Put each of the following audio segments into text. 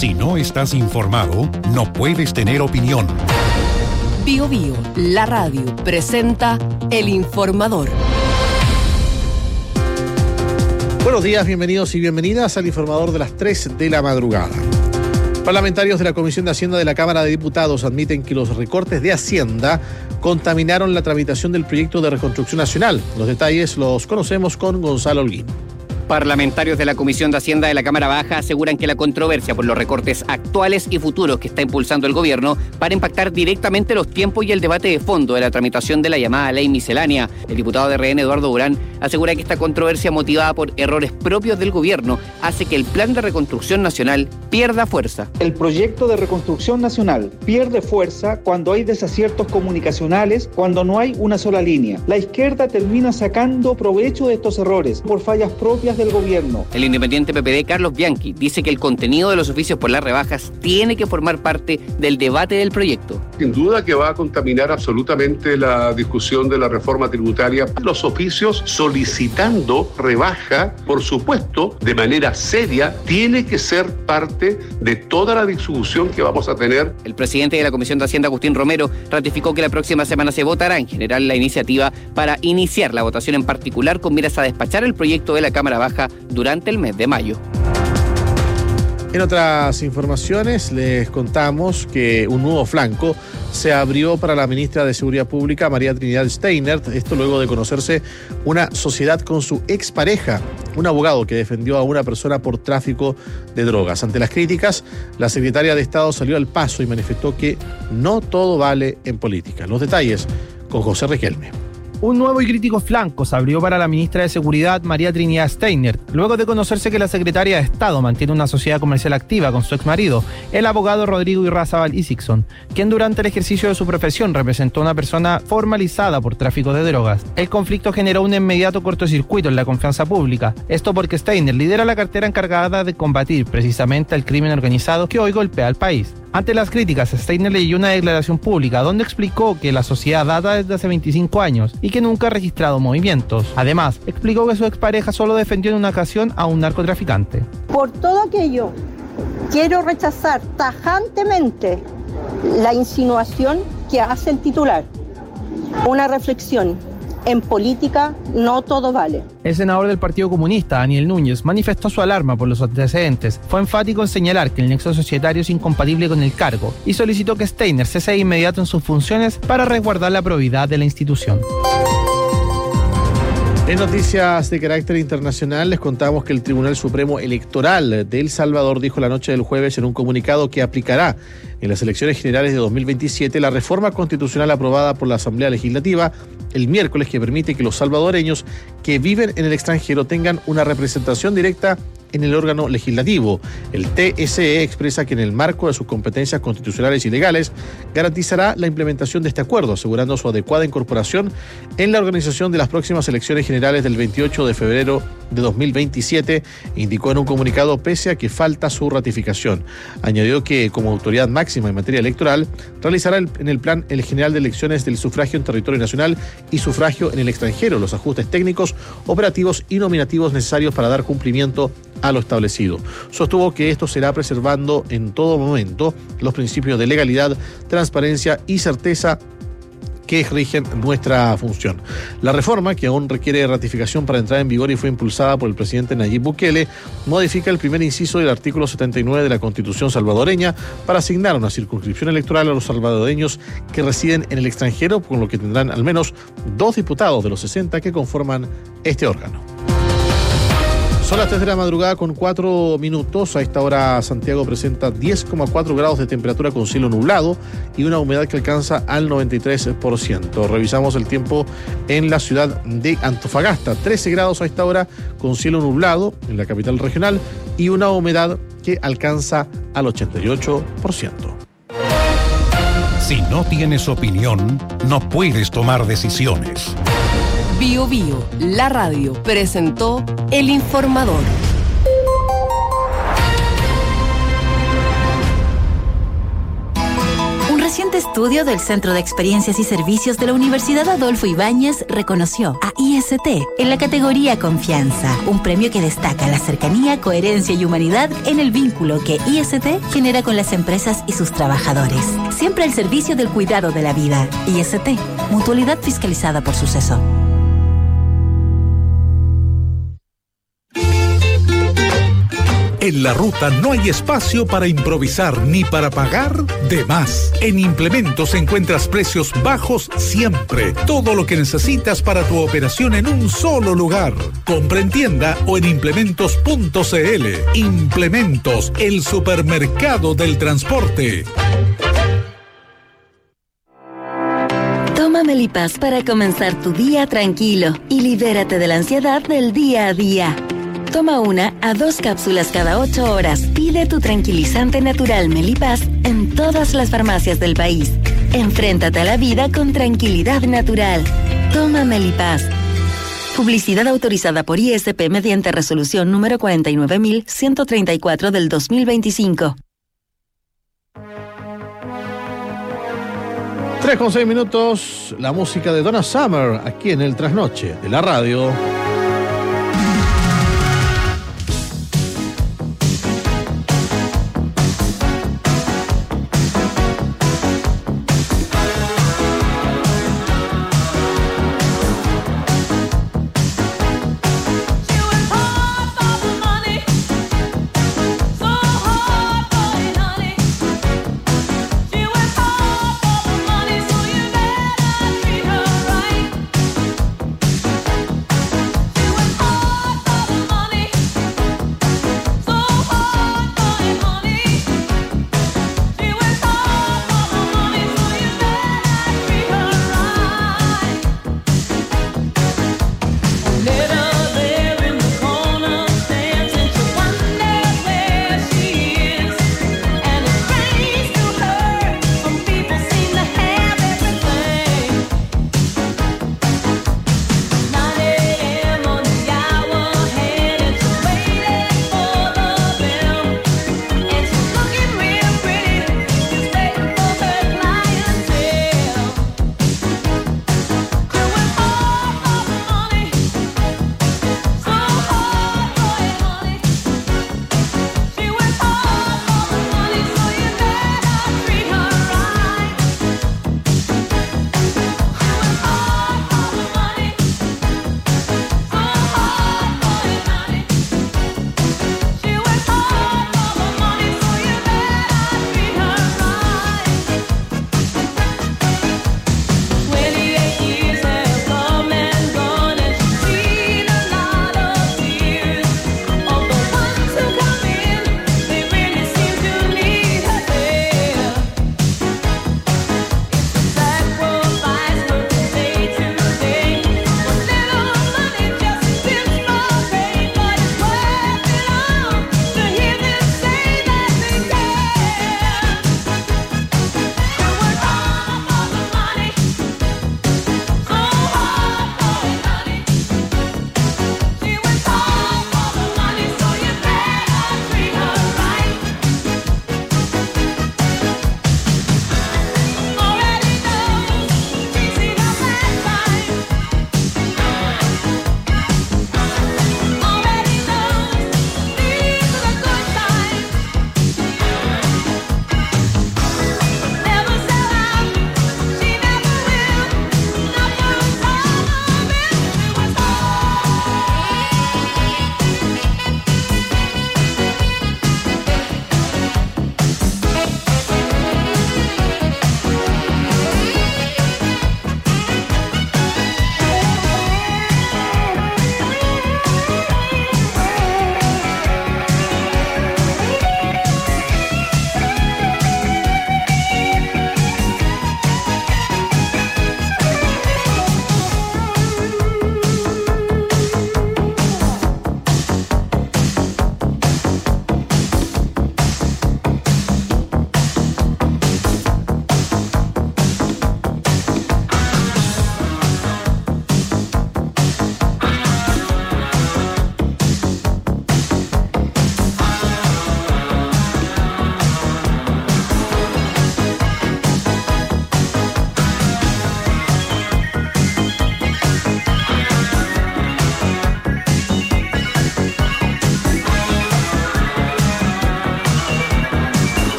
Si no estás informado, no puedes tener opinión. Bio Bio, la radio, presenta El Informador. Buenos días, bienvenidos y bienvenidas al Informador de las 3 de la madrugada. Parlamentarios de la Comisión de Hacienda de la Cámara de Diputados admiten que los recortes de Hacienda contaminaron la tramitación del proyecto de reconstrucción nacional. Los detalles los conocemos con Gonzalo Holguín. Parlamentarios de la Comisión de Hacienda de la Cámara Baja aseguran que la controversia por los recortes actuales y futuros que está impulsando el gobierno para impactar directamente los tiempos y el debate de fondo de la tramitación de la llamada ley miscelánea. El diputado de RN, Eduardo Durán, asegura que esta controversia motivada por errores propios del gobierno hace que el plan de reconstrucción nacional pierda fuerza. El proyecto de reconstrucción nacional pierde fuerza cuando hay desaciertos comunicacionales, cuando no hay una sola línea. La izquierda termina sacando provecho de estos errores por fallas propias del gobierno. El independiente PPD, Carlos Bianchi, dice que el contenido de los oficios por las rebajas tiene que formar parte del debate del proyecto. Sin duda que va a contaminar absolutamente la discusión de la reforma tributaria. Los oficios solicitando rebaja, por supuesto, de manera seria, tiene que ser parte de toda la discusión que vamos a tener. El presidente de la Comisión de Hacienda, Agustín Romero, ratificó que la próxima semana se votará en general la iniciativa para iniciar la votación en particular con miras a despachar el proyecto de la Cámara Baja durante el mes de mayo. En otras informaciones les contamos que un nuevo flanco se abrió para la ministra de Seguridad Pública, María Trinidad Steinert, esto luego de conocerse una sociedad con su expareja, un abogado que defendió a una persona por tráfico de drogas. Ante las críticas, la secretaria de Estado salió al paso y manifestó que no todo vale en política. Los detalles con José Riquelme. Un nuevo y crítico flanco se abrió para la ministra de Seguridad, María Trinidad Steinert, luego de conocerse que la secretaria de Estado mantiene una sociedad comercial activa con su exmarido, el abogado Rodrigo Irrazábal Isixson, quien durante el ejercicio de su profesión representó a una persona formalizada por tráfico de drogas. El conflicto generó un inmediato cortocircuito en la confianza pública, esto porque Steinert lidera la cartera encargada de combatir precisamente al crimen organizado que hoy golpea al país. Ante las críticas, Steinert leyó una declaración pública donde explicó que la sociedad data desde hace 25 años y que nunca ha registrado movimientos. Además, explicó que su expareja solo defendió en una ocasión a un narcotraficante. Por todo aquello, quiero rechazar tajantemente la insinuación que hace el titular. Una reflexión. En política no todo vale. El senador del Partido Comunista, Daniel Núñez, manifestó su alarma por los antecedentes. Fue enfático en señalar que el nexo societario es incompatible con el cargo y solicitó que Steinert cese de inmediato en sus funciones para resguardar la probidad de la institución. En noticias de carácter internacional les contamos que el Tribunal Supremo Electoral de El Salvador dijo la noche del jueves en un comunicado que aplicará en las elecciones generales de 2027 la reforma constitucional aprobada por la Asamblea Legislativa el miércoles que permite que los salvadoreños que viven en el extranjero tengan una representación directa en el órgano legislativo. El TSE expresa que en el marco de sus competencias constitucionales y legales garantizará la implementación de este acuerdo, asegurando su adecuada incorporación en la organización de las próximas elecciones generales del 28 de febrero de 2027, indicó en un comunicado pese a que falta su ratificación. Añadió que como autoridad máxima en materia electoral realizará en el plan el general de elecciones del sufragio en territorio nacional y sufragio en el extranjero los ajustes técnicos, operativos y nominativos necesarios para dar cumplimiento a lo establecido. Sostuvo que esto será preservando en todo momento los principios de legalidad, transparencia y certeza que rigen nuestra función. La reforma, que aún requiere ratificación para entrar en vigor y fue impulsada por el presidente Nayib Bukele, modifica el primer inciso del artículo 79 de la Constitución salvadoreña para asignar una circunscripción electoral a los salvadoreños que residen en el extranjero, con lo que tendrán al menos 2 diputados de los 60 que conforman este órgano. Son las 3 de la madrugada con 4 minutos. A esta hora Santiago presenta 10,4 grados de temperatura con cielo nublado y una humedad que alcanza al 93%. Revisamos el tiempo en la ciudad de Antofagasta. 13 grados a esta hora con cielo nublado en la capital regional y una humedad que alcanza al 88%. Si no tienes opinión, no puedes tomar decisiones. Bio Bio, la radio, presentó El Informador. Un reciente estudio del Centro de Experiencias y Servicios de la Universidad Adolfo Ibáñez reconoció a IST en la categoría Confianza, un premio que destaca la cercanía, coherencia y humanidad en el vínculo que IST genera con las empresas y sus trabajadores. Siempre al servicio del cuidado de la vida. IST, Mutualidad fiscalizada por Suceso. En la ruta no hay espacio para improvisar ni para pagar de más. En Implementos encuentras precios bajos siempre. Todo lo que necesitas para tu operación en un solo lugar. Compra en tienda o en implementos.cl. Implementos, el supermercado del transporte. Toma Melipaz para comenzar tu día tranquilo y libérate de la ansiedad del día a día. Toma 1 a 2 cápsulas cada 8 horas. Pide tu tranquilizante natural Melipaz en todas las farmacias del país. Enfréntate a la vida con tranquilidad natural. Toma Melipaz. Publicidad autorizada por ISP mediante resolución número 49.134 del 2025. 3:06 minutos, la música de Donna Summer, aquí en el Trasnoche de la radio.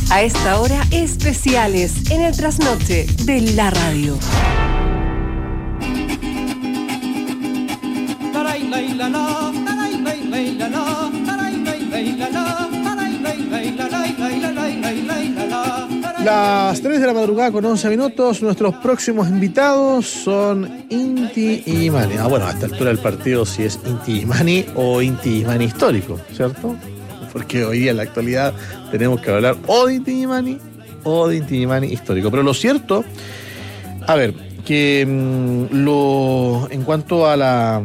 A esta hora, especiales en el trasnoche de la radio. Las 3 de la madrugada con 11 minutos. Nuestros próximos invitados son Inti Illimani. Bueno, a esta altura del partido si es Inti Illimani o Inti Illimani histórico, ¿cierto? Porque hoy día en la actualidad tenemos que hablar o de Inti Illimani o de Inti Illimani histórico. Pero lo cierto, a ver, que en cuanto a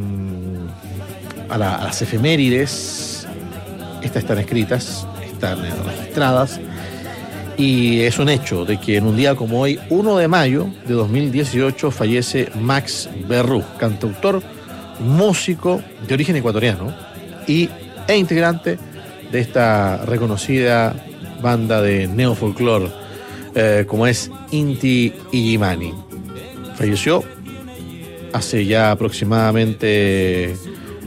las efemérides, estas están escritas, están registradas. Y es un hecho de que en un día como hoy, 1 de mayo de 2018, fallece Max Berrú, cantautor, músico de origen ecuatoriano e integrante de esta reconocida banda de neofolclore como es Inti Illimani. Falleció hace ya aproximadamente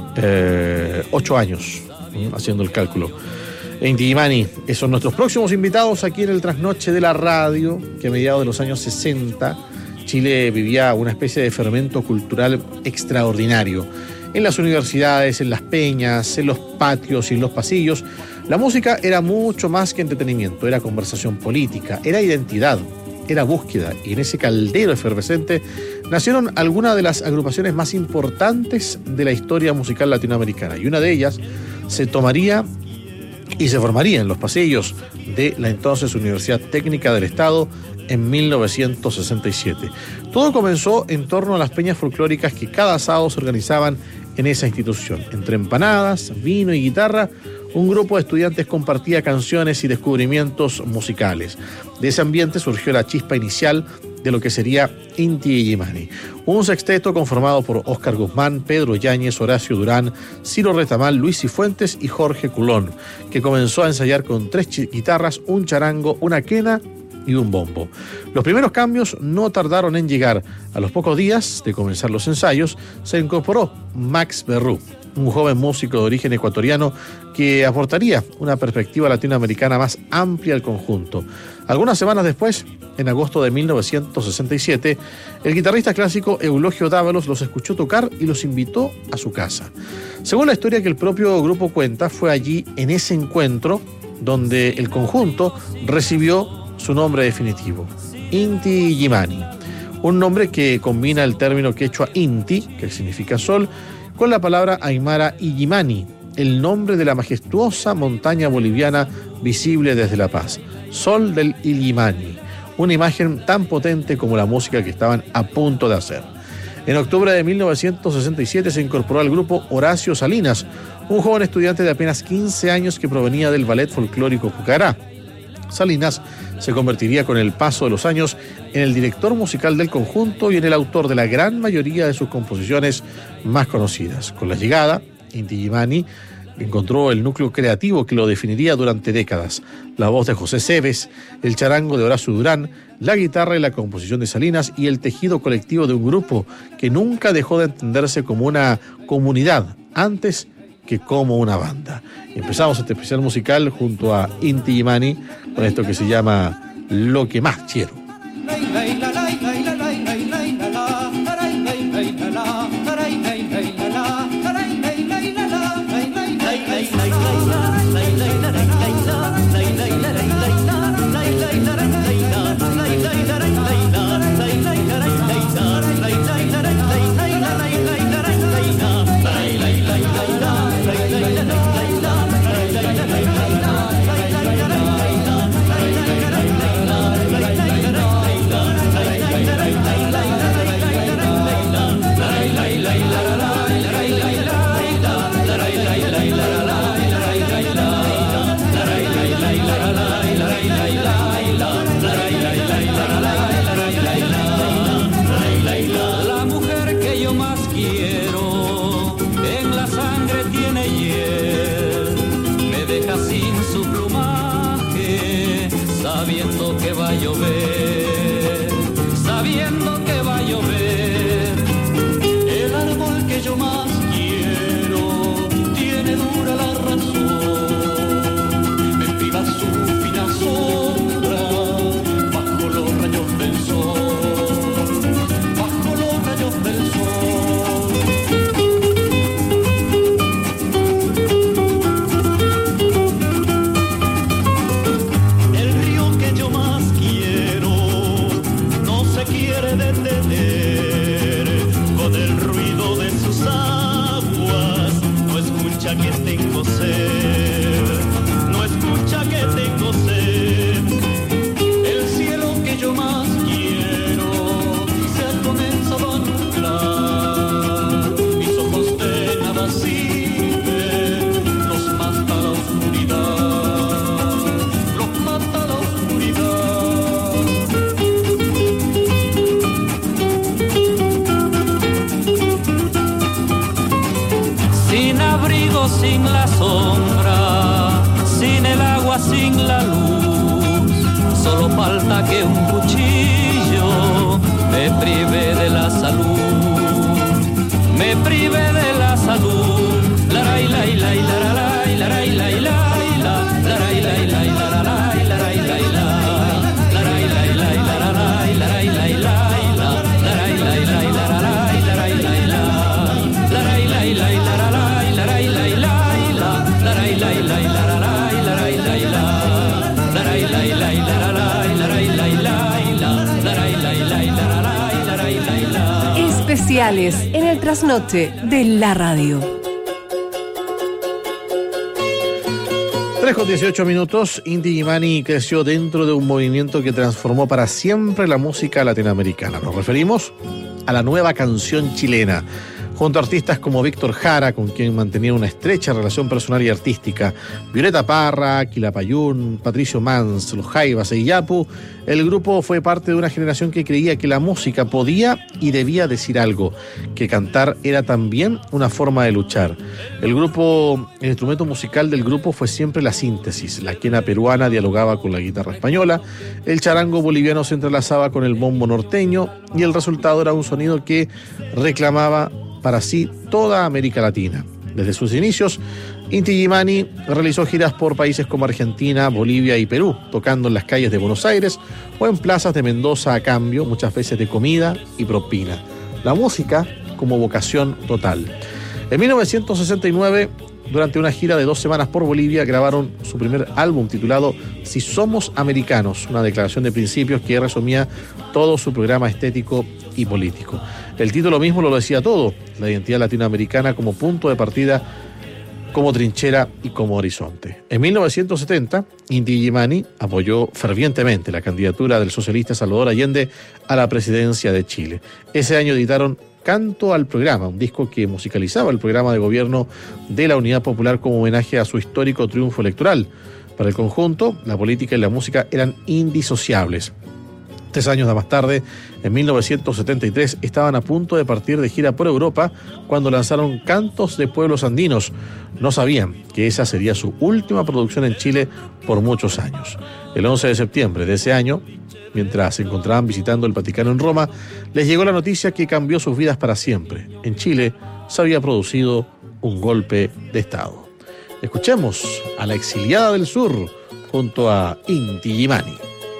8 años, haciendo el cálculo. Inti Illimani son nuestros próximos invitados aquí en el trasnoche de la radio, que a mediados de los años 60 Chile vivía una especie de fermento cultural extraordinario. En las universidades, en las peñas, en los patios y en los pasillos, la música era mucho más que entretenimiento, era conversación política, era identidad, era búsqueda, y en ese caldero efervescente nacieron algunas de las agrupaciones más importantes de la historia musical latinoamericana, y una de ellas se tomaría y se formaría en los pasillos de la entonces Universidad Técnica del Estado en 1967. Todo comenzó en torno a las peñas folclóricas que cada sábado se organizaban en esa institución. Entre empanadas, vino y guitarra, un grupo de estudiantes compartía canciones y descubrimientos musicales. De ese ambiente surgió la chispa inicial de lo que sería Inti Illimani, un sexteto conformado por Óscar Guzmán, Pedro Yáñez, Horacio Durán, Ciro Retamal, Luis Cifuentes y Jorge Culón, que comenzó a ensayar con 3 guitarras, un charango, una quena y un bombo. Los primeros cambios no tardaron en llegar. A los pocos días de comenzar los ensayos, se incorporó Max Berrú, un joven músico de origen ecuatoriano que aportaría una perspectiva latinoamericana más amplia al conjunto. Algunas semanas después, en agosto de 1967, el guitarrista clásico Eulogio Dávalos los escuchó tocar y los invitó a su casa. Según la historia que el propio grupo cuenta, fue allí, en ese encuentro, donde el conjunto recibió su nombre definitivo, Inti Illimani, un nombre que combina el término quechua Inti, que significa sol, con la palabra aymara Illimani, el nombre de la majestuosa montaña boliviana visible desde La Paz, Sol del Illimani, una imagen tan potente como la música que estaban a punto de hacer. En octubre de 1967 se incorporó al grupo Horacio Salinas, un joven estudiante de apenas 15 años que provenía del ballet folclórico Pucará. Salinas se convertiría con el paso de los años en el director musical del conjunto y en el autor de la gran mayoría de sus composiciones más conocidas. Con la llegada, Inti Illimani encontró el núcleo creativo que lo definiría durante décadas. La voz de José Cebes, el charango de Horacio Durán, la guitarra y la composición de Salinas y el tejido colectivo de un grupo que nunca dejó de entenderse como una comunidad antes que como una banda. Empezamos este especial musical junto a Inti Illimani con esto que se llama Lo que más quiero. sin la luz. Solo falta que un cuchillo me prive de la salud. Me prive de la salud. La la la la la la la la la la Especiales en el trasnoche de la radio. 3:18. Inti Illimani creció dentro de un movimiento que transformó para siempre la música latinoamericana. Nos referimos a la nueva canción chilena. Junto a artistas como Víctor Jara, con quien mantenía una estrecha relación personal y artística, Violeta Parra, Quilapayún, Patricio Mans, Los Jaivas e Iyapu, el grupo fue parte de una generación que creía que la música podía y debía decir algo, que cantar era también una forma de luchar. El instrumento musical del grupo fue siempre la síntesis. La quena peruana dialogaba con la guitarra española, el charango boliviano se entrelazaba con el bombo norteño y el resultado era un sonido que reclamaba para sí toda América Latina. Desde sus inicios, Inti Illimani realizó giras por países como Argentina, Bolivia y Perú, tocando en las calles de Buenos Aires o en plazas de Mendoza a cambio, muchas veces de comida y propina. La música como vocación total. En 1969, durante una gira de 2 semanas por Bolivia, grabaron su primer álbum titulado Si Somos Americanos, una declaración de principios que resumía todo su programa estético y político. El título mismo lo decía todo, la identidad latinoamericana como punto de partida, como trinchera y como horizonte. En 1970, Inti Illimani apoyó fervientemente la candidatura del socialista Salvador Allende a la presidencia de Chile. Ese año editaron Canto al Programa, un disco que musicalizaba el programa de gobierno de la Unidad Popular como homenaje a su histórico triunfo electoral. Para el conjunto, la política y la música eran indisociables. 3 años más tarde, en 1973, estaban a punto de partir de gira por Europa cuando lanzaron Cantos de Pueblos Andinos. No sabían que esa sería su última producción en Chile por muchos años. El 11 de septiembre de ese año, mientras se encontraban visitando el Vaticano en Roma, les llegó la noticia que cambió sus vidas para siempre. En Chile se había producido un golpe de Estado. Escuchemos a la exiliada del sur junto a Inti Illimani.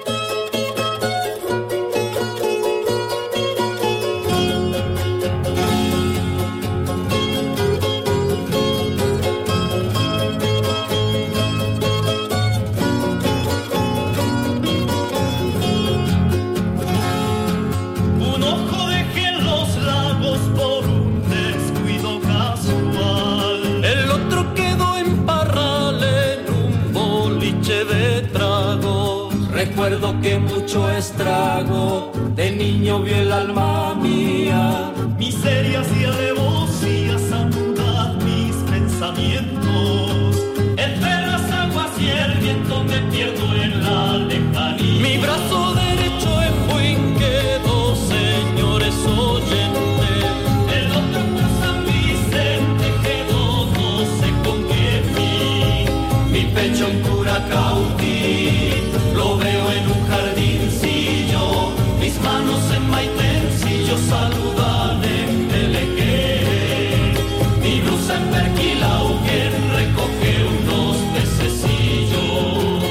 Recuerdo que mucho estrago de niño vio el alma mía. Miserias y alevosías sacudan mis pensamientos. Entre las aguas y el viento me pierdo en la lejanía. Mi brazo derecho en buen quedó, señores oyentes. El otro por San Vicente quedó, no sé con qué fin. Mi pecho en Curacautí lo veo en un jardincillo, mis manos en maitencillo saludan en Pelequé, mi blusa en Perquilauquén recoge unos pececillos.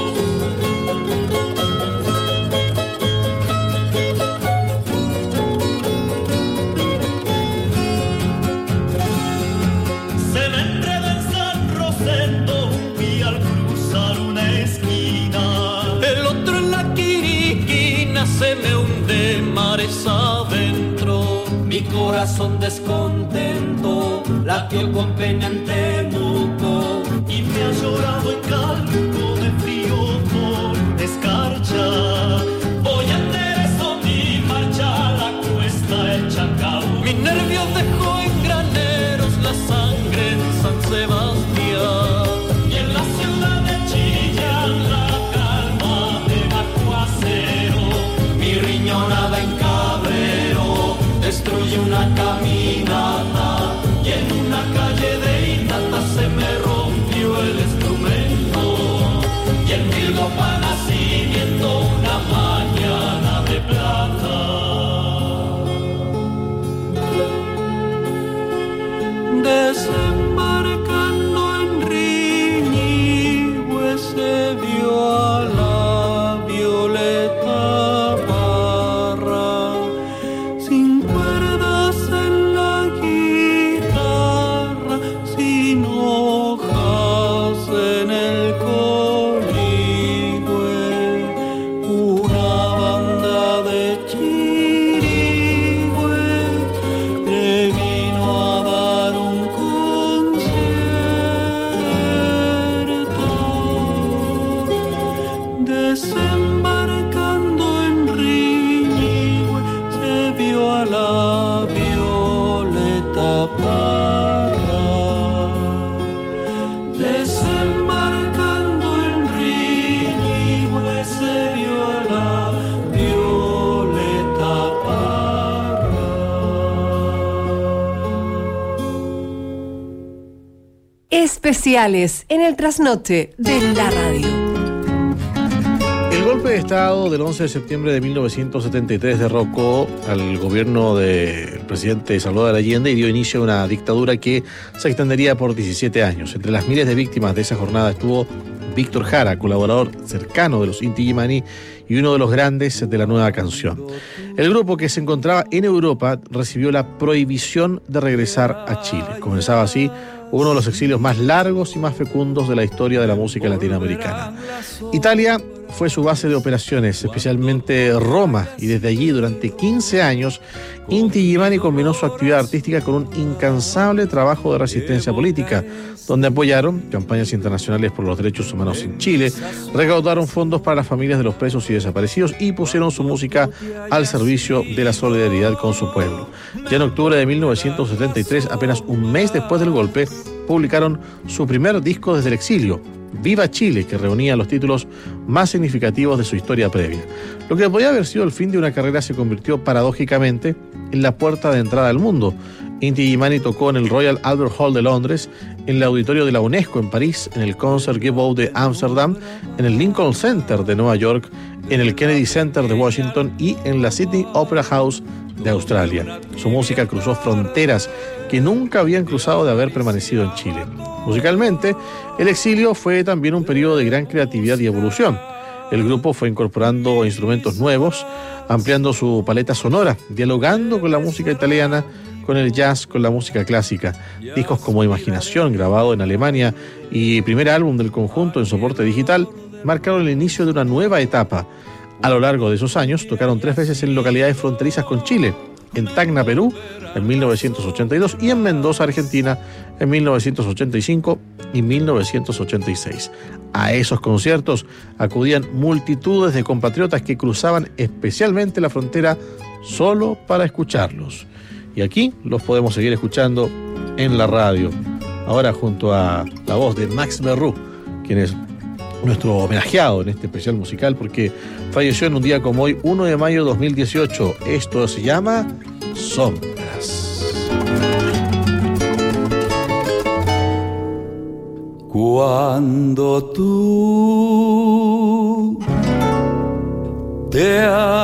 Se me enreda en San Rosendo un día al cruzar una esquina. El otro en la Quiriquina se me hunde mares adentro. Mi corazón descontento latió con pena en Temuco. Y me ha llorado el calco de frío por escarcha. Voy a hacer eso mi marcha a la cuesta el Chacao. Mi nervio dejó en graneros la sangre en San Sebastián. Y en la ciudad de Chillán la mi riñonada en Cabrero destruye una caminata y en una calle de Inata se me rompió el instrumento. Especiales en el trasnoche de la radio. El golpe de Estado del 11 de septiembre de 1973 derrocó al gobierno del presidente Salvador Allende y dio inicio a una dictadura que se extendería por 17 años. Entre las miles de víctimas de esa jornada estuvo Víctor Jara, colaborador cercano de los Inti Illimani y uno de los grandes de la nueva canción. El grupo, que se encontraba en Europa, recibió la prohibición de regresar a Chile. Comenzaba así uno de los exilios más largos y más fecundos de la historia de la música latinoamericana. Italia fue su base de operaciones, especialmente Roma, y desde allí durante 15 años Inti Illimani combinó su actividad artística con un incansable trabajo de resistencia política, donde apoyaron campañas internacionales por los derechos humanos en Chile, recaudaron fondos para las familias de los presos y desaparecidos y pusieron su música al servicio de la solidaridad con su pueblo. Ya en octubre de 1973, apenas un mes después del golpe, publicaron su primer disco desde el exilio, Viva Chile, que reunía los títulos más significativos de su historia previa. Lo que podía haber sido el fin de una carrera se convirtió paradójicamente en la puerta de entrada al mundo. Inti Illimani tocó en el Royal Albert Hall de Londres, en el auditorio de la UNESCO en París, en el Concertgebouw de Ámsterdam, en el Lincoln Center de Nueva York, en el Kennedy Center de Washington y en la Sydney Opera House de Australia. Su música cruzó fronteras que nunca habían cruzado de haber permanecido en Chile. Musicalmente, el exilio fue también un periodo de gran creatividad y evolución. El grupo fue incorporando instrumentos nuevos, ampliando su paleta sonora, dialogando con la música italiana, con el jazz, con la música clásica. Discos como Imaginación, grabado en Alemania, y primer álbum del conjunto en soporte digital, marcaron el inicio de una nueva etapa. A lo largo de esos años, tocaron 3 veces en localidades fronterizas con Chile, en Tacna, Perú, en 1982, y en Mendoza, Argentina, en 1985 y 1986. A esos conciertos acudían multitudes de compatriotas que cruzaban especialmente la frontera solo para escucharlos. Y aquí los podemos seguir escuchando en la radio, ahora junto a la voz de Max Berrú, quien es nuestro homenajeado en este especial musical porque falleció en un día como hoy, 1 de mayo de 2018. Esto se llama Sombras. Cuando tú te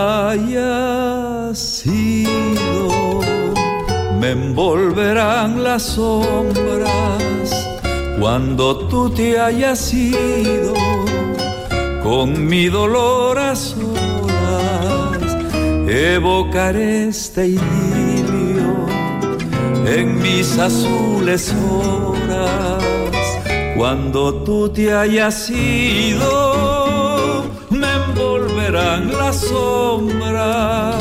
hayas ido, me envolverán las sombras. Cuando tú te hayas ido, con mi dolor a solas, evocaré este idilio en mis azules horas. Cuando tú te hayas ido, me envolverán las sombras.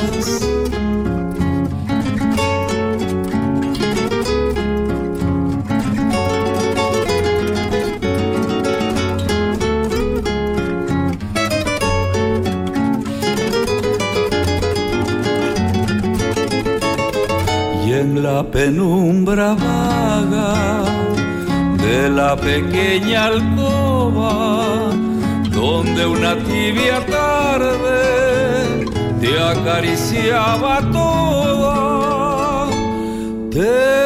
En la penumbra vaga de la pequeña alcoba, donde una tibia tarde te acariciaba toda, te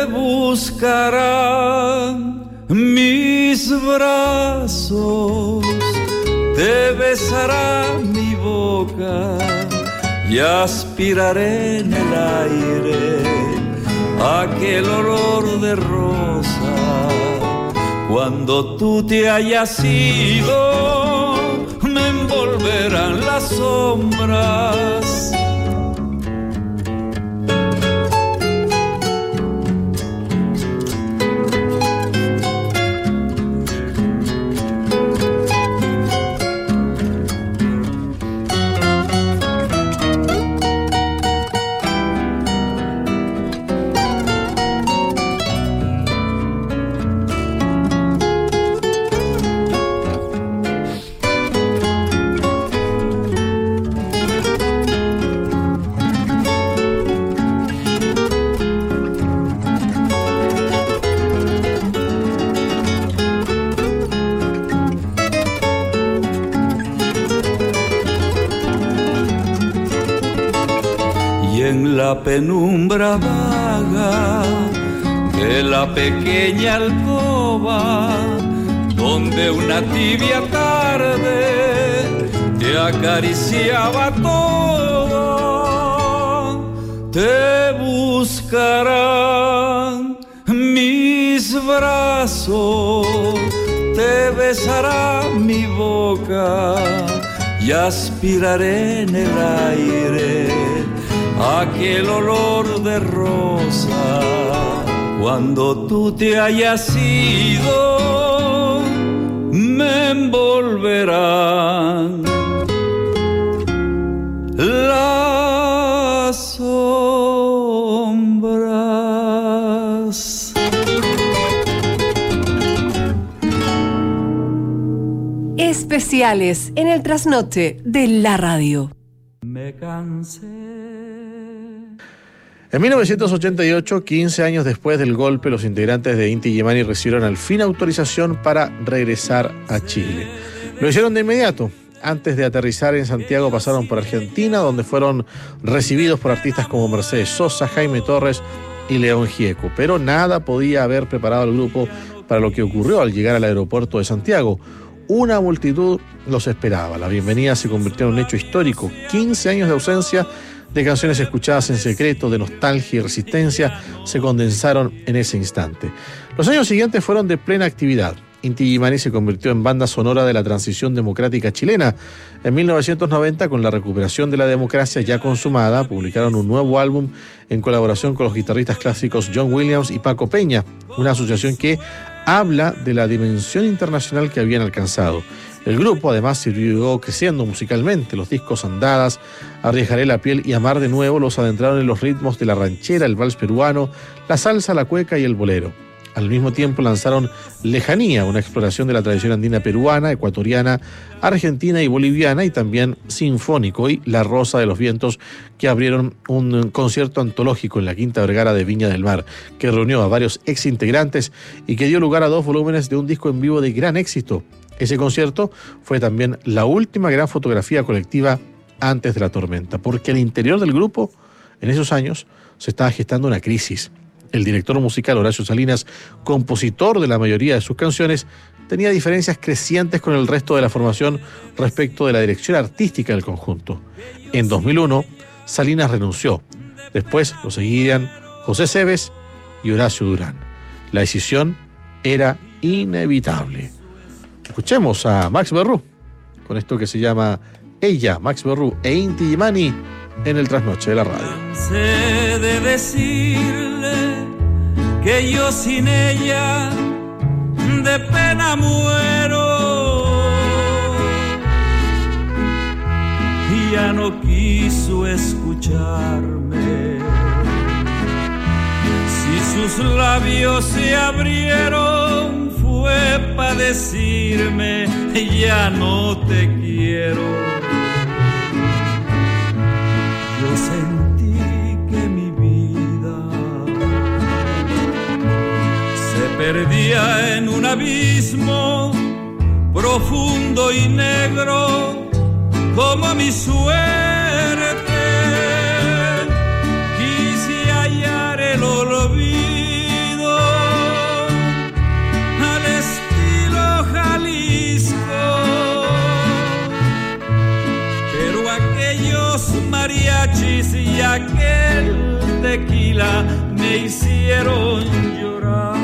buscarán mis brazos, te besará mi boca y aspiraré en el aire aquel olor de rosa. Cuando tú te hayas ido, me envolverán las sombras. la penumbra vaga de de la pequeña alcoba donde una tibia tarde te acariciaba todo. Te buscarán mis brazos, te besará mi boca y aspiraré en el aire aquel olor de rosa. Cuando tú te hayas ido, me envolverán las sombras. Especiales en el trasnoche de la radio. Me cansé. En 1988, 15 años después del golpe, los integrantes de Inti Illimani recibieron al fin autorización para regresar a Chile. Lo hicieron de inmediato. Antes de aterrizar en Santiago pasaron por Argentina, donde fueron recibidos por artistas como Mercedes Sosa, Jaime Torres y León Gieco. Pero nada podía haber preparado al grupo para lo que ocurrió al llegar al aeropuerto de Santiago. Una multitud los esperaba. La bienvenida se convirtió en un hecho histórico. 15 años de ausencia, de canciones escuchadas en secreto, de nostalgia y resistencia, se condensaron en ese instante. Los años siguientes fueron de plena actividad. Inti Illimani se convirtió en banda sonora de la transición democrática chilena. En 1990, con la recuperación de la democracia ya consumada, publicaron un nuevo álbum en colaboración con los guitarristas clásicos John Williams y Paco Peña, una asociación que habla de la dimensión internacional que habían alcanzado. El grupo además siguió creciendo musicalmente. Los discos Andadas, Arriesgaré la piel y Amar de nuevo los adentraron en los ritmos de la ranchera, el vals peruano, la salsa, la cueca y el bolero. Al mismo tiempo lanzaron Lejanía, una exploración de la tradición andina peruana, ecuatoriana, argentina y boliviana, y también Sinfónico y La Rosa de los Vientos, que abrieron un concierto antológico en la Quinta Vergara de Viña del Mar, que reunió a varios exintegrantes y que dio lugar a 2 volúmenes de un disco en vivo de gran éxito. Ese concierto fue también la última gran fotografía colectiva antes de la tormenta, porque al interior del grupo, en esos años, se estaba gestando una crisis. El director musical Horacio Salinas, compositor de la mayoría de sus canciones, tenía diferencias crecientes con el resto de la formación respecto de la dirección artística del conjunto. En 2001, Salinas renunció. Después lo seguirían José Cebes y Horacio Durán. La decisión era inevitable. Escuchemos a Max Berrú con esto que se llama Ella, Max Berrú e Inti Illimani en el trasnoche de la radio. Cansé de decirle que yo sin ella de pena muero, y ya no quiso escucharme. Si sus labios se abrieron fue para decirme ya no te quiero. Yo sentí que mi vida se perdía en un abismo profundo y negro como mi suerte. Quise hallar el olvido al estilo Jalisco, pero aquellos mariachis y aquel tequila me hicieron llorar.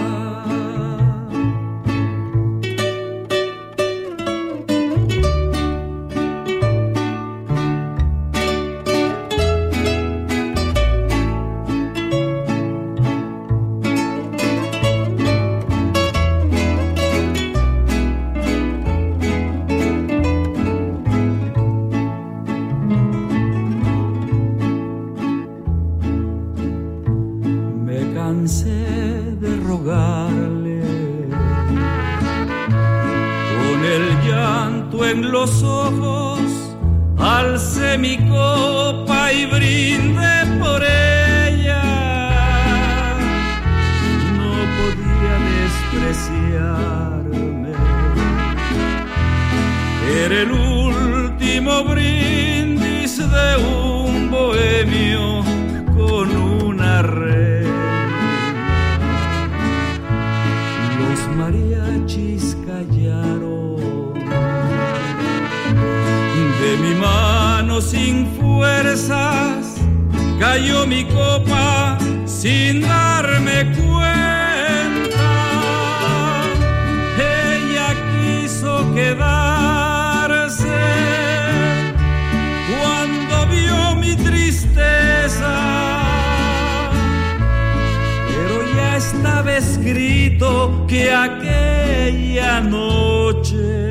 En los ojos alcé mi copa y brindé por ella. No podía despreciarme. Era el último brindis de un bohemio con una reina. callaron. De mi mano sin fuerzas cayó mi copa sin darme cuenta. Ella quiso quedarse cuando vio mi tristeza, pero ya estaba escrito que aquella noche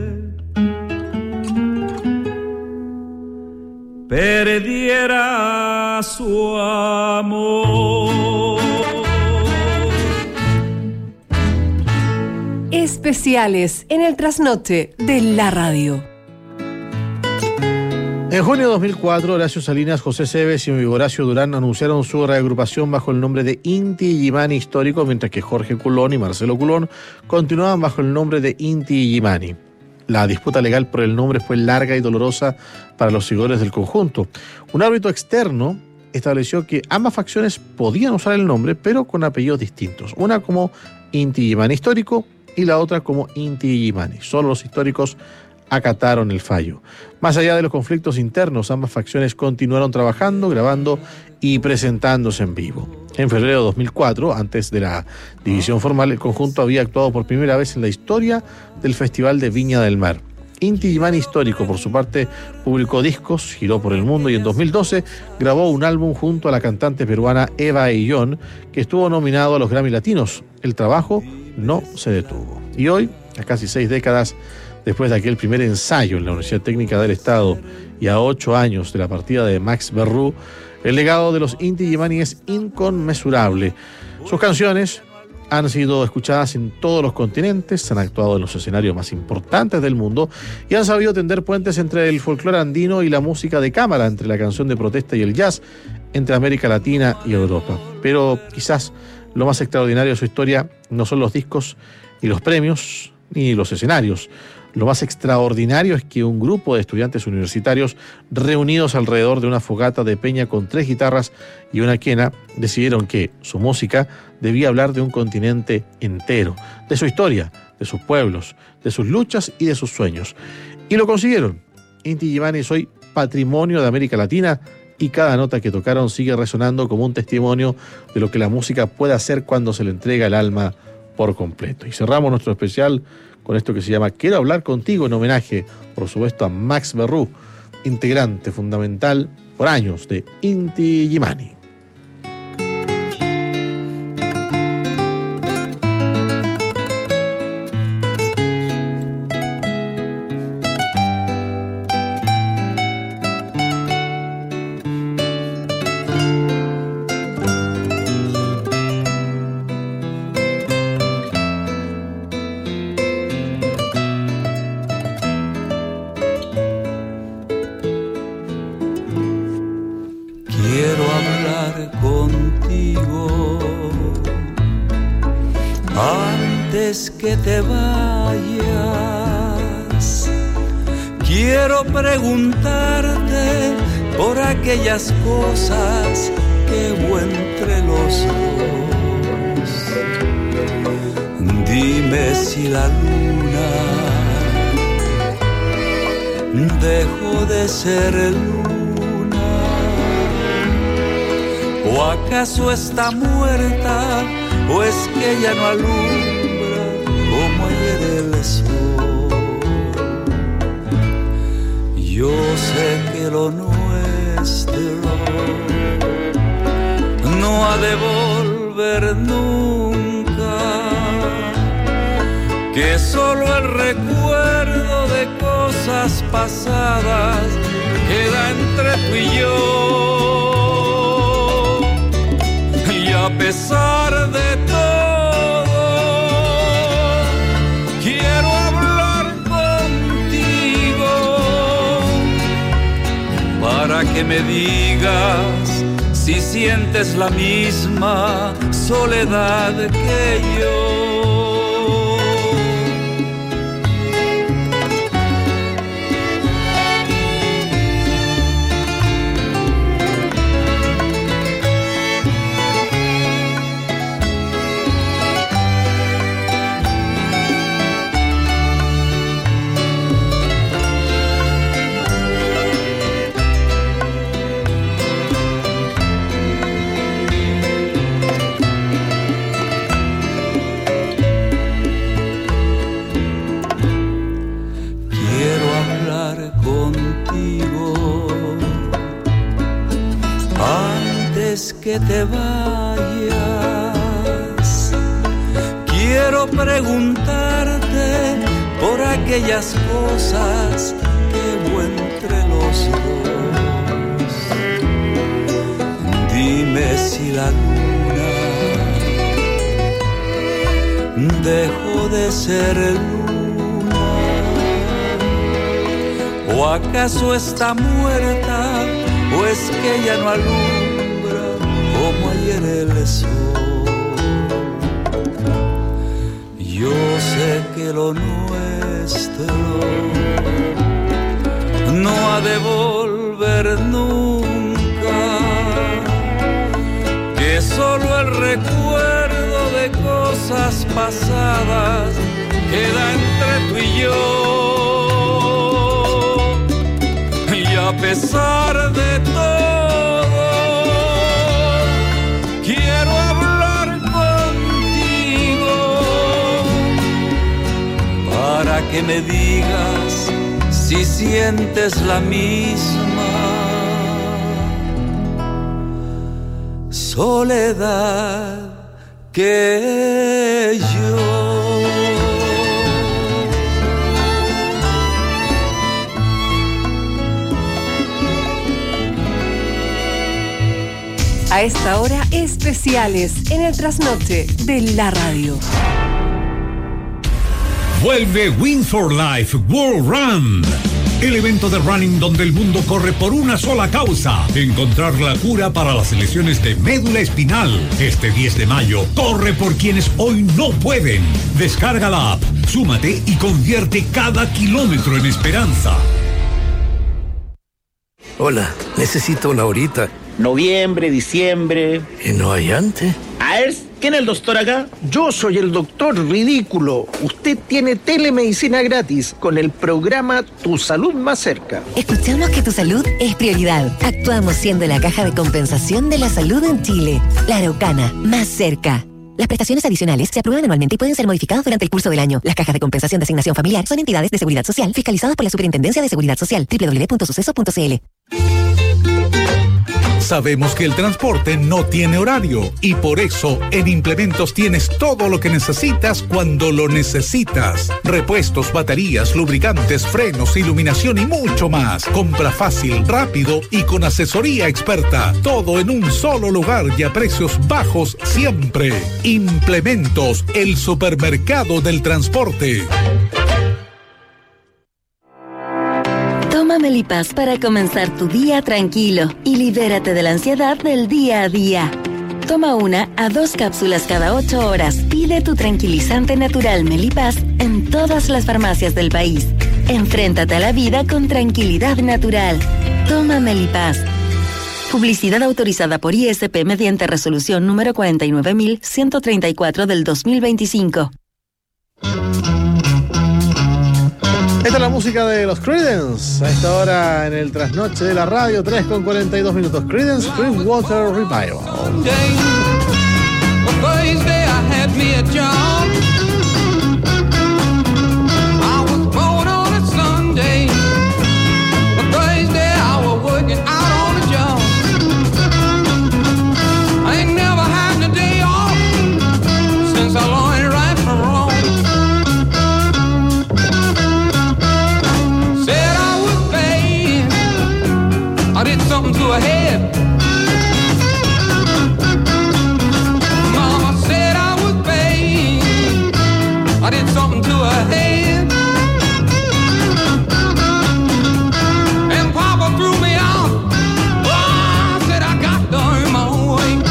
perdiera su amor. Especiales en el trasnoche de la radio. En junio de 2004, Horacio Salinas, José Seves y Horacio Durán anunciaron su reagrupación bajo el nombre de Inti Illimani Histórico, mientras que Jorge Culón y Marcelo Culón continuaban bajo el nombre de Inti Illimani. La disputa legal por el nombre fue larga y dolorosa para los seguidores del conjunto. Un árbitro externo estableció que ambas facciones podían usar el nombre, pero con apellidos distintos. Una como Inti Illimani Histórico y la otra como Inti Illimani. Solo los históricos acataron el fallo. Más allá de los conflictos internos, ambas facciones continuaron trabajando, grabando y presentándose en vivo. En febrero de 2004, antes de la división formal, el conjunto había actuado por primera vez en la historia del Festival de Viña del Mar. Inti Illimani Histórico, por su parte, publicó discos, giró por el mundo y en 2012 grabó un álbum junto a la cantante peruana Eva Aillón, que estuvo nominado a los Grammy Latinos. El trabajo no se detuvo. Y hoy, a casi 6 décadas después de aquel primer ensayo en la Universidad Técnica del Estado y a 8 años de la partida de Max Berrú, el legado de los Inti Illimani es inconmensurable. Sus canciones han sido escuchadas en todos los continentes, han actuado en los escenarios más importantes del mundo y han sabido tender puentes entre el folclore andino y la música de cámara, entre la canción de protesta y el jazz, entre América Latina y Europa. Pero quizás lo más extraordinario de su historia no son los discos, ni los premios, ni los escenarios. Lo más extraordinario es que un grupo de estudiantes universitarios reunidos alrededor de una fogata de peña con 3 guitarras y una quena decidieron que su música debía hablar de un continente entero, de su historia, de sus pueblos, de sus luchas y de sus sueños. Y lo consiguieron. Inti Illimani es hoy patrimonio de América Latina y cada nota que tocaron sigue resonando como un testimonio de lo que la música puede hacer cuando se le entrega el alma por completo. Y cerramos nuestro especial con esto que se llama Quiero hablar contigo, en homenaje, por supuesto, a Max Berrú, integrante fundamental por años de Inti Illimani. Que te vayas, quiero preguntarte por aquellas cosas que hubo entre los dos. Dime si la luna dejó de ser luna, o acaso está muerta, o es que ella no alumbra como ayer el sol. Yo sé que lo nuestro no ha de volver nunca, que solo el recuerdo de cosas pasadas queda entre tú y yo. Y a pesar de todo, para que me digas si sientes la misma soledad que yo. contigo. Antes que te vayas, quiero preguntarte por aquellas cosas que hubo entre los dos. Dime si la luna dejó de ser luna, o acaso está muerta, o es que ya no alumbra como ayer el sol. Yo sé que lo nuestro no ha de volver nunca, que solo el recuerdo de cosas pasadas queda entre tú y yo. Y a pesar de todo, quiero hablar contigo para que me digas si sientes la misma soledad que yo. A esta hora, especiales en el trasnoche de la radio. Vuelve Win for Life World Run, el evento de running donde el mundo corre por una sola causa: encontrar la cura para las lesiones de médula espinal. Este 10 de mayo, corre por quienes hoy no pueden. Descarga la app, súmate y convierte cada kilómetro en esperanza. Hola, necesito una horita. Noviembre, diciembre. ¿Y no hay antes? A ver, ¿quién es el doctor acá? Yo soy el doctor ridículo. Usted tiene telemedicina gratis con el programa Tu Salud Más Cerca. Escuchamos que tu salud es prioridad. Actuamos siendo la caja de compensación de la salud en Chile. La Araucana, más cerca. Las prestaciones adicionales se aprueban anualmente y pueden ser modificadas durante el curso del año. Las cajas de compensación de asignación familiar son entidades de seguridad social fiscalizadas por la Superintendencia de Seguridad Social. www.suceso.cl. Sabemos que el transporte no tiene horario y por eso en Implementos tienes todo lo que necesitas cuando lo necesitas. Repuestos, baterías, lubricantes, frenos, iluminación y mucho más. Compra fácil, rápido y con asesoría experta. Todo en un solo lugar y a precios bajos siempre. Implementos, el supermercado del transporte. Toma Melipaz para comenzar tu día tranquilo y libérate de la ansiedad del día a día. Toma 1 a 2 cápsulas cada 8 horas. Pide tu tranquilizante natural Melipaz en todas las farmacias del país. Enfréntate a la vida con tranquilidad natural. Toma Melipaz. Publicidad autorizada por ISP mediante resolución número 49.134 del 2025. Esta es la música de los Creedence. A esta hora en el trasnoche de la radio, 3:42 minutos. Creedence Clearwater Revival. To a head. Mama said I was bad. I did something to her head. And Papa threw me out. Oh, I said I got to earn my way.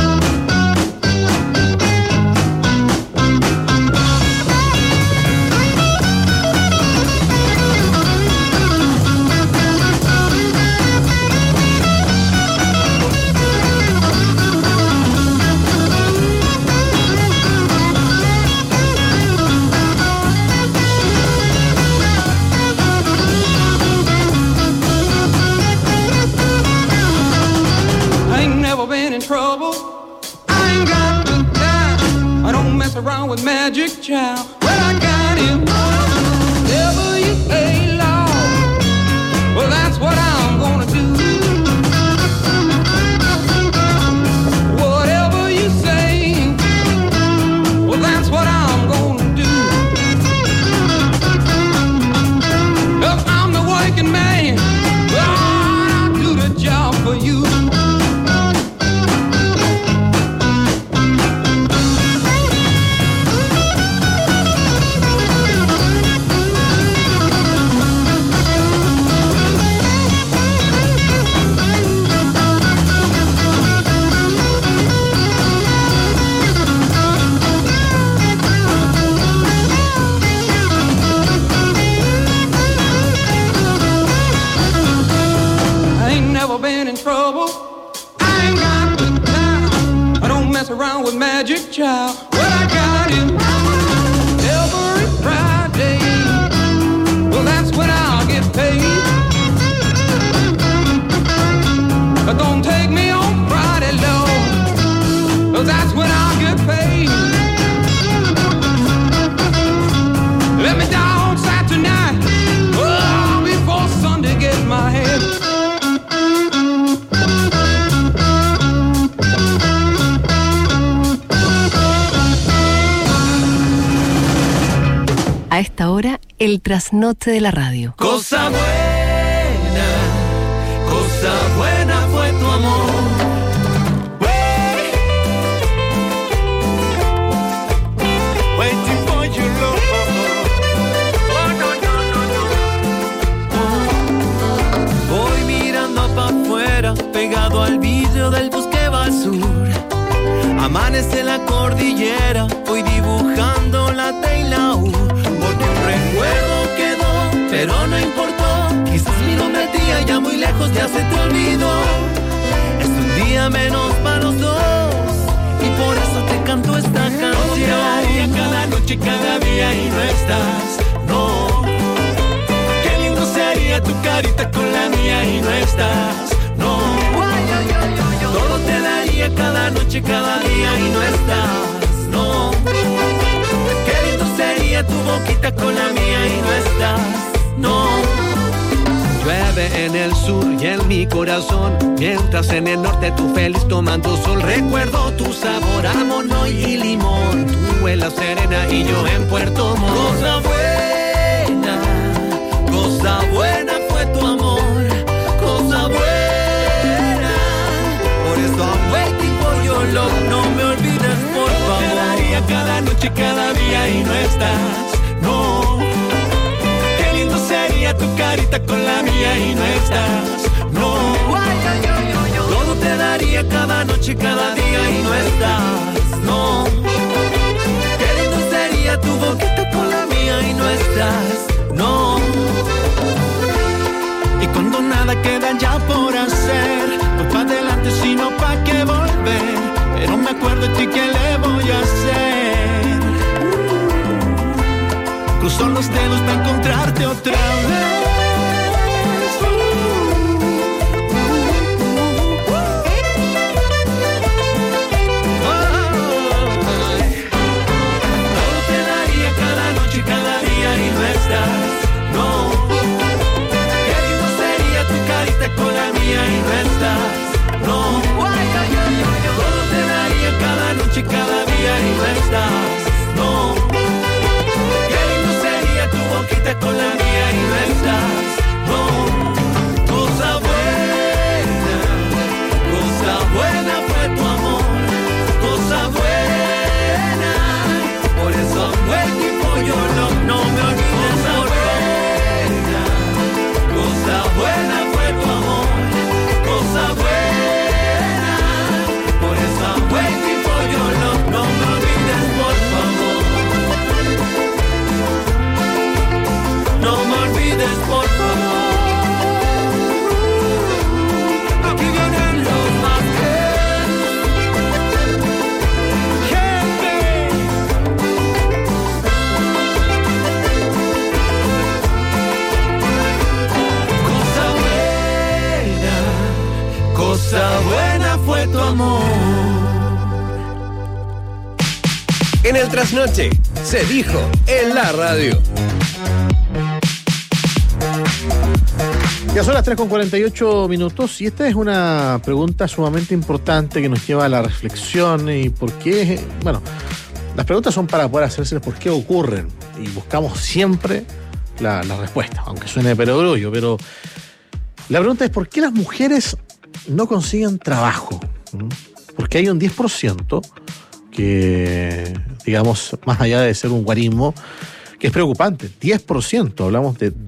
Trouble, I ain't got the time. I don't mess around with Magic Child. Well, I got him. Never you say, Lord. ever been in trouble. I ain't got the time. I don't mess around with Magic Child. What I got is every Friday. Well, that's when I'll get paid. But don't take me on Friday, Lord. Well, that's when I'll get paid. Let me down outside tonight. Oh, before Sunday gets my head. A esta hora, el trasnoche de la radio. Cosa buena fue tu amor. Waiting for your love. Oh, no. Voy mirando para afuera, pegado al vidrio del bus que va al sur. Amanece la cordillera, voy dibujando la T y la U. Porque un recuerdo quedó, pero no importó. Quizás mi geometría ya muy lejos ya se te olvidó. Es un día menos para los dos, y por eso te canto esta canción. Todo te daría cada noche, cada día y no estás, no. Qué lindo sería tu carita con la mía y no estás, no. Todo te daría cada noche, cada día y no estás, no. Qué lindo sería tu boquita con la mía y no estás, no. Llueve en el sur y en mi corazón, mientras en el norte tú feliz tomando sol. Recuerdo tu sabor a mono y limón, tú en La Serena y yo en Puerto Montt. Cosa buena fue tu amor, cosa buena. Por eso I'm waiting for your love, no me olvides por favor. Te daría cada noche, cada día y no estás, no. Sería tu carita con la mía y no estás, no. Todo te daría cada noche, cada día y no estás, no. Qué lindo sería tu boquita con la mía y no estás, no. Y cuando nada queda ya por hacer, pues pa' adelante sino pa' qué volver. Pero me acuerdo de ti, ¿qué le voy a hacer? Cruzo los dedos para encontrarte otra vez. Todo te daría cada noche, cada día y no estás, no. Qué lindo sería tu carita con la mía y no estás, no. Todo te daría cada noche, cada día y no estás, no. Boquita con la mía y no estás, no. Cosa buena fue tu amor, cosa buena. Por eso I'm waiting for your love, no me olvides ahora. Cosa buena fue tu amor, cosa buena. Por eso I'm waiting for your love, no me olvides por favor. No me olvides, por favor. Aquí vienen los más gente. Cosa buena fue tu amor. En el trasnoche se dijo en la radio. Ya son las 3:48 y esta es una pregunta sumamente importante que nos lleva a la reflexión y por qué, bueno, las preguntas son para poder hacerse por qué ocurren y buscamos siempre la respuesta, aunque suene perogrullo, pero la pregunta es ¿por qué las mujeres no consiguen trabajo? Porque hay un 10% que, digamos, más allá de ser un guarismo, que es preocupante, 10%, hablamos de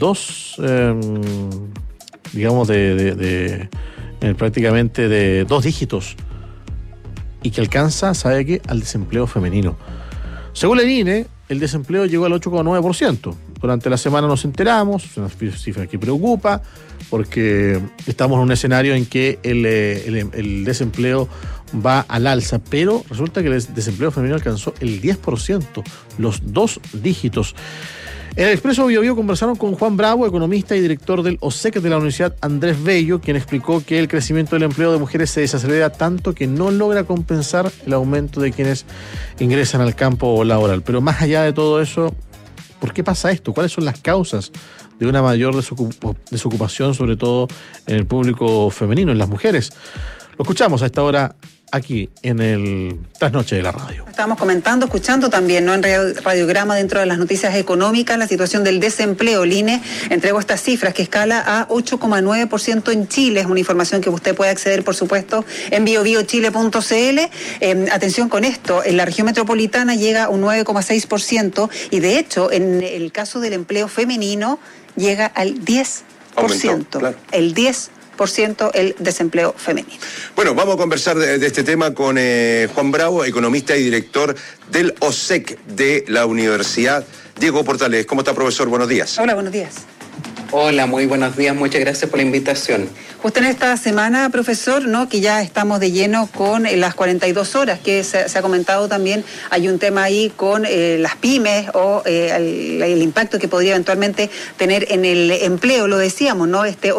digamos prácticamente de 2 dígitos y que alcanza, ¿sabe qué?, al desempleo femenino. Según el INE, el desempleo llegó al 8,9%, durante la semana nos enteramos, es una cifra que preocupa, porque estamos en un escenario en que el desempleo va al alza, pero resulta que el desempleo femenino alcanzó el 10%, los 2 dígitos. En el Expreso Biobío conversaron con Juan Bravo, economista y director del OSEC de la Universidad Andrés Bello, quien explicó que el crecimiento del empleo de mujeres se desacelera tanto que no logra compensar el aumento de quienes ingresan al campo laboral. Pero más allá de todo eso, ¿por qué pasa esto? ¿Cuáles son las causas de una mayor desocupación, sobre todo en el público femenino, en las mujeres? Lo escuchamos a esta hora aquí en el Trasnoche de la Radio. Estábamos comentando, escuchando también, ¿no?, en Radiograma, dentro de las noticias económicas, la situación del desempleo. El INE entregó estas cifras que escala a 8,9% en Chile. Es una información que usted puede acceder, por supuesto, en biobiochile.cl. Atención con esto, en la región metropolitana llega a un 9,6% y de hecho, en el caso del empleo femenino, llega al 10%. Aumentó, claro. El 10% el desempleo femenino. Bueno, vamos a conversar de este tema con Juan Bravo, economista y director del OSEC de la Universidad Diego Portales. ¿Cómo está, profesor? Buenos días. Hola, buenos días. Hola, muy buenos días, muchas gracias por la invitación. Justo en esta semana, profesor, ¿no?, que ya estamos de lleno con las 42 horas, que se ha comentado también, hay un tema ahí con las pymes o el impacto que podría eventualmente tener en el empleo, lo decíamos, ¿no? Este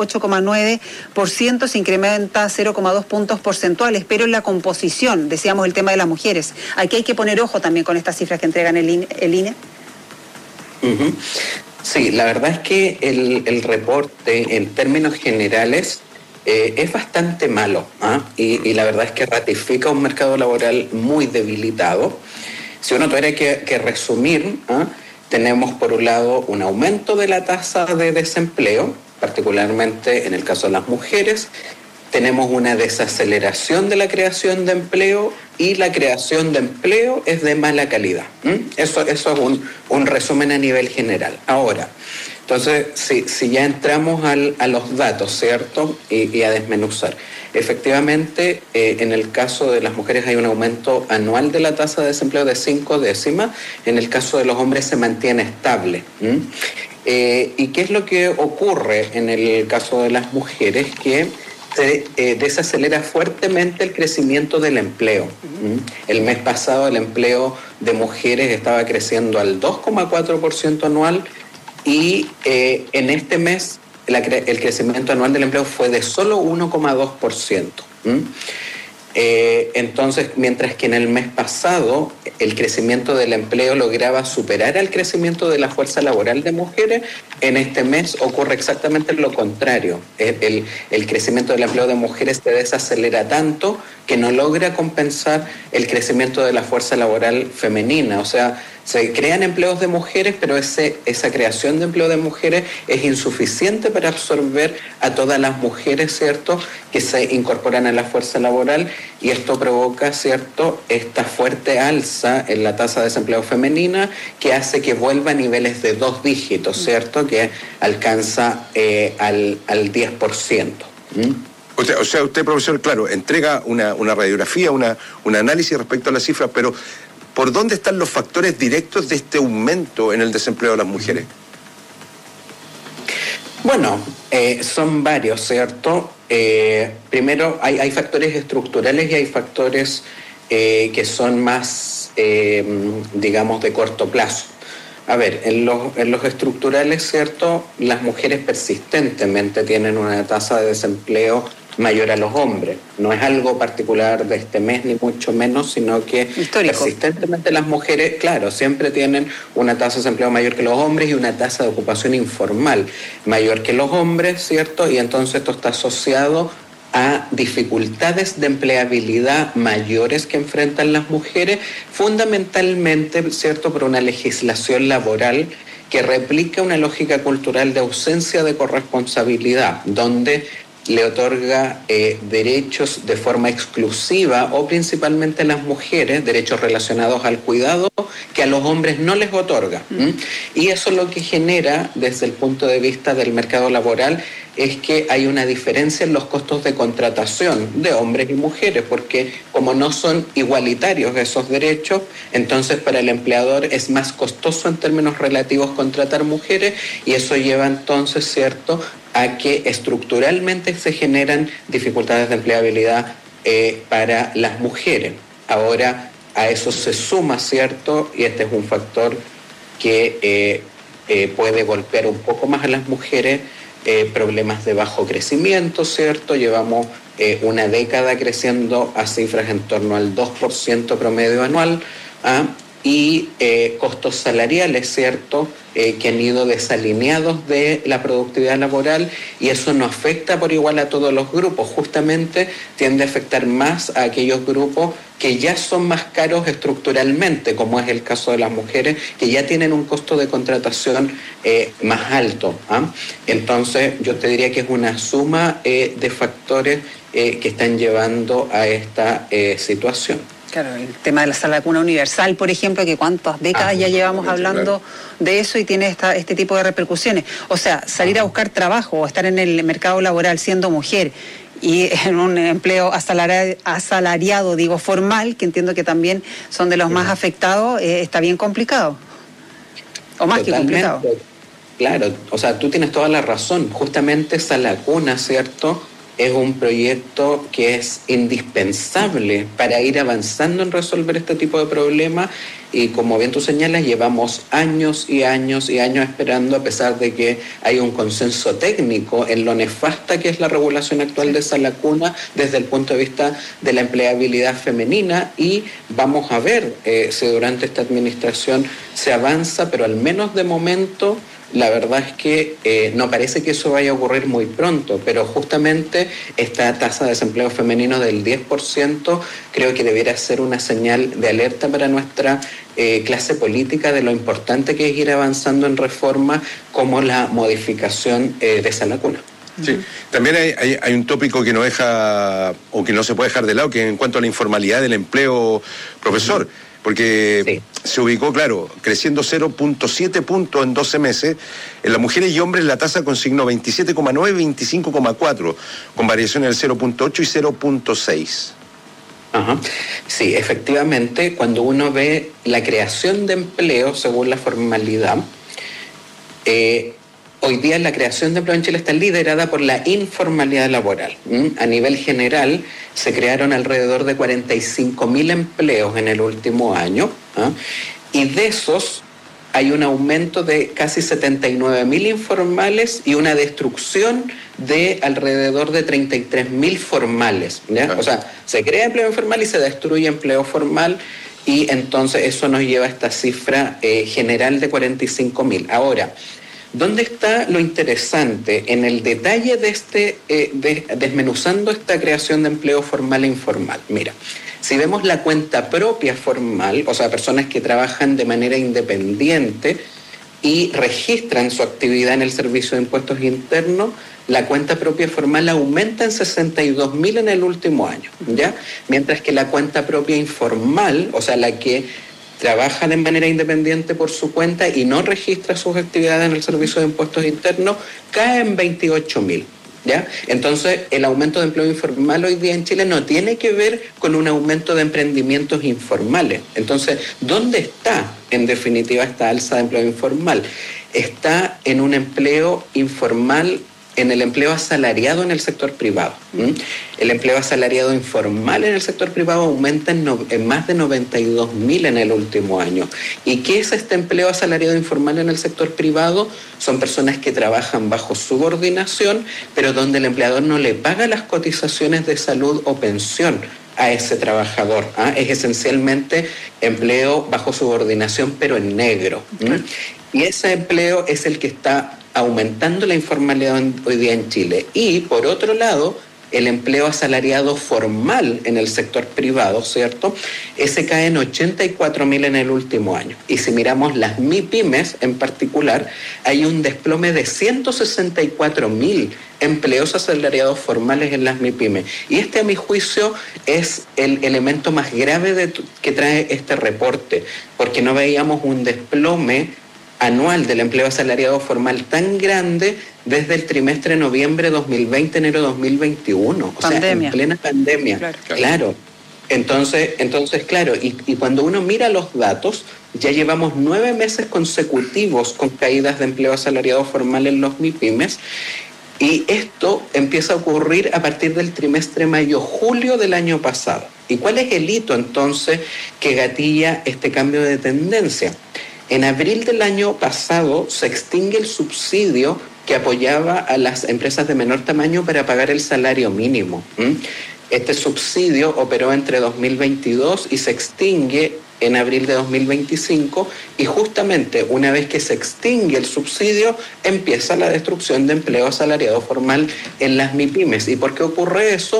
8,9% se incrementa 0,2 puntos porcentuales, pero en la composición, decíamos el tema de las mujeres, aquí hay que poner ojo también con estas cifras que entregan el INE. Uh-huh. Sí, la verdad es que el reporte en términos generales es bastante malo, y la verdad es que ratifica un mercado laboral muy debilitado. Si uno tuviera que resumir, tenemos por un lado un aumento de la tasa de desempleo, particularmente en el caso de las mujeres. Tenemos una desaceleración de la creación de empleo y la creación de empleo es de mala calidad. Eso es un resumen a nivel general. Ahora, entonces, si ya entramos a los datos, ¿cierto? Y a desmenuzar. Efectivamente, en el caso de las mujeres hay un aumento anual de la tasa de desempleo de 5 décimas. En el caso de los hombres se mantiene estable. ¿Y qué es lo que ocurre en el caso de las mujeres? Que se desacelera fuertemente el crecimiento del empleo. El mes pasado el empleo de mujeres estaba creciendo al 2,4% anual y en este mes el crecimiento anual del empleo fue de solo 1,2%. Entonces, mientras que en el mes pasado el crecimiento del empleo lograba superar al crecimiento de la fuerza laboral de mujeres, en este mes ocurre exactamente lo contrario. El crecimiento del empleo de mujeres se desacelera tanto que no logra compensar el crecimiento de la fuerza laboral femenina. O sea, se crean empleos de mujeres, pero esa creación de empleo de mujeres es insuficiente para absorber a todas las mujeres, ¿cierto?, que se incorporan a la fuerza laboral, y esto provoca, ¿cierto?, esta fuerte alza en la tasa de desempleo femenina que hace que vuelva a niveles de 2 dígitos, ¿cierto?, que alcanza al 10%. O sea, usted, profesor, claro, entrega una radiografía, un análisis respecto a las cifras, pero ¿por dónde están los factores directos de este aumento en el desempleo de las mujeres? Bueno, son varios, ¿cierto? Primero, hay factores estructurales y hay factores que son más, digamos, de corto plazo. A ver, en los estructurales, ¿cierto?, las mujeres persistentemente tienen una tasa de desempleo mayor a los hombres. No es algo particular de este mes, ni mucho menos, sino que histórico. Persistentemente las mujeres, claro, siempre tienen una tasa de desempleo mayor que los hombres y una tasa de ocupación informal mayor que los hombres, ¿cierto? Y entonces esto está asociado a dificultades de empleabilidad mayores que enfrentan las mujeres, fundamentalmente, ¿cierto?, por una legislación laboral que replica una lógica cultural de ausencia de corresponsabilidad, donde le otorga derechos de forma exclusiva o principalmente a las mujeres, derechos relacionados al cuidado, que a los hombres no les otorga. Y eso lo que genera desde el punto de vista del mercado laboral es que hay una diferencia en los costos de contratación de hombres y mujeres, porque como no son igualitarios esos derechos, entonces para el empleador es más costoso en términos relativos contratar mujeres, y eso lleva entonces, ¿cierto?, a que estructuralmente se generan dificultades de empleabilidad para las mujeres. Ahora, a eso se suma, ¿cierto?, y este es un factor que puede golpear un poco más a las mujeres, problemas de bajo crecimiento, ¿cierto? Llevamos una década creciendo a cifras en torno al 2% promedio anual, y costos salariales, ¿cierto?, que han ido desalineados de la productividad laboral, y eso no afecta por igual a todos los grupos, justamente tiende a afectar más a aquellos grupos que ya son más caros estructuralmente, como es el caso de las mujeres, que ya tienen un costo de contratación más alto. Entonces, yo te diría que es una suma de factores que están llevando a esta situación. Claro, el tema de la sala cuna universal, por ejemplo, que cuántas décadas ya llevamos hablando de eso y tiene este tipo de repercusiones. O sea, salir a buscar trabajo o estar en el mercado laboral siendo mujer y en un empleo asalariado, digo, formal, que entiendo que también son de los más afectados, está bien complicado. O más que complicado. Claro, o sea, tú tienes toda la razón. Justamente Sala Cuna, ¿cierto?, es un proyecto que es indispensable para ir avanzando en resolver este tipo de problemas, y como bien tú señalas, llevamos años y años y años esperando, a pesar de que hay un consenso técnico en lo nefasta que es la regulación actual de Sala Cuna desde el punto de vista de la empleabilidad femenina, y vamos a ver si durante esta administración se avanza, pero al menos de momento la verdad es que no parece que eso vaya a ocurrir muy pronto, pero justamente esta tasa de desempleo femenino del 10% creo que debiera ser una señal de alerta para nuestra clase política de lo importante que es ir avanzando en reformas como la modificación de Sala Cuna. Sí, también hay un tópico que no deja, o que no se puede dejar de lado, que en cuanto a la informalidad del empleo, profesor. Porque se ubicó, claro, creciendo 0.7 puntos en 12 meses. En las mujeres y hombres la tasa consignó 27,9 y 25,4, con variaciones del 0.8 y 0.6. Ajá. Sí, efectivamente, cuando uno ve la creación de empleo según la formalidad, hoy día la creación de empleo en Chile está liderada por la informalidad laboral. A nivel general se crearon alrededor de 45.000 empleos en el último año, y de esos hay un aumento de casi 79.000 informales y una destrucción de alrededor de 33.000 formales, ¿ya? O sea, se crea empleo informal y se destruye empleo formal, y entonces eso nos lleva a esta cifra general de 45.000. Ahora, ¿dónde está lo interesante? En el detalle de desmenuzando esta creación de empleo formal e informal. Mira, si vemos la cuenta propia formal, o sea, personas que trabajan de manera independiente y registran su actividad en el Servicio de Impuestos Internos, la cuenta propia formal aumenta en 62.000 en el último año, ¿ya? Mientras que la cuenta propia informal, o sea, la que trabaja de manera independiente por su cuenta y no registra sus actividades en el Servicio de Impuestos Internos, cae en 28.000. ¿Ya? Entonces, el aumento de empleo informal hoy día en Chile no tiene que ver con un aumento de emprendimientos informales. Entonces, ¿dónde está, en definitiva, esta alza de empleo informal? Está en un empleo informal, en el empleo asalariado en el sector privado. El empleo asalariado informal en el sector privado aumenta en más de 92.000 en el último año. ¿Y qué es este empleo asalariado informal en el sector privado? Son personas que trabajan bajo subordinación, pero donde el empleador no le paga las cotizaciones de salud o pensión a ese trabajador. Es esencialmente empleo bajo subordinación, pero en negro. Y ese empleo es el que está aumentando la informalidad hoy día en Chile. Y por otro lado, el empleo asalariado formal en el sector privado, ¿cierto? Ese cae en 84.000 en el último año. Y si miramos las MIPYMES en particular, hay un desplome de 164.000 empleos asalariados formales en las MIPYMES. Y este, a mi juicio, es el elemento más grave que trae este reporte, porque no veíamos un desplome anual del empleo asalariado formal tan grande desde el trimestre noviembre 2020, enero 2021. O sea, en plena pandemia. Claro. Entonces, claro, y cuando uno mira los datos, ya llevamos 9 meses consecutivos con caídas de empleo asalariado formal en los MIPYMES, y esto empieza a ocurrir a partir del trimestre mayo-julio del año pasado. ¿Y cuál es el hito entonces que gatilla este cambio de tendencia? En abril del año pasado se extingue el subsidio que apoyaba a las empresas de menor tamaño para pagar el salario mínimo. Este subsidio operó entre 2022 y se extingue en abril de 2025, y justamente una vez que se extingue el subsidio empieza la destrucción de empleo asalariado formal en las MIPYMES. ¿Y por qué ocurre eso?